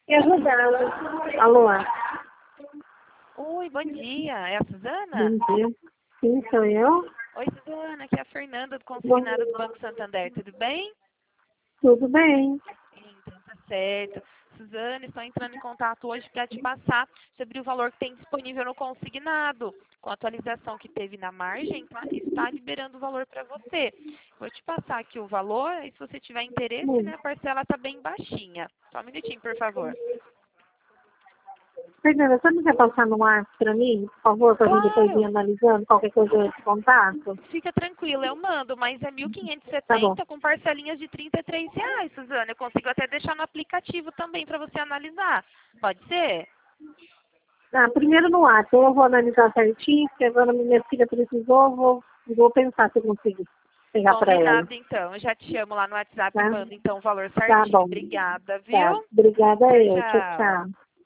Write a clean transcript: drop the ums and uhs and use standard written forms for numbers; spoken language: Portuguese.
e ajudá-la. Alô? Oi, bom dia. É a Suzana? Bom dia. Sim, sou eu. Oi, Suzana. Aqui é a Fernanda do Bom, Consignado do Banco Santander. Tudo bem? tudo bem. Então, tá certo. Suzana, estou entrando em contato hoje para te passar sobre o valor que tem disponível no consignado. Com a atualização que teve na margem, tá? Está liberando o valor para você. Vou te passar aqui o valor e se você tiver interesse, né, a parcela está bem baixinha. Só um minutinho, por favor. Fernanda, você não quer passar no ar para mim, por favor, para mim depois ir Claro! analisando qualquer coisa eu te contato? Fica tranquila, eu mando, mas é Tá bom. 1.570 com parcelinhas de R$ 33, Suzana. Eu consigo até deixar no aplicativo também para você analisar. Pode ser? Ah, primeiro no ar, então eu vou analisar certinho, porque agora minha filha precisou, vou pensar se eu consigo pegar para ela, Combinado, então. Eu já te chamo lá no WhatsApp e tá? mando, então, o valor Tá certinho. bom. Obrigada, Tá. viu? Obrigada Tchau, eu. Tchau, tchau. tchau.